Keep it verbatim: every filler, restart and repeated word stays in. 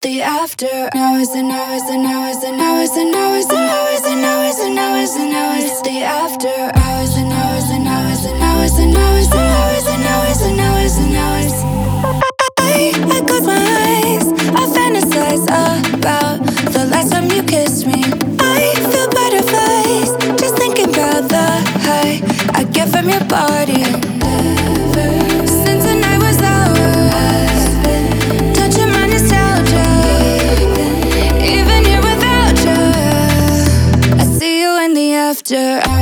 The after hours and hours and hours and hours and hours and hours and hours and hours and hours. The after hours and hours and hours and hours and hours and hours and hours and hours and hours. I, I close my eyes, I fantasize about the last time you kissed me. I feel butterflies just thinking about the high I get from your body. Since the night was ours, touching my nostalgia. Even here without you, I see you in the after hours.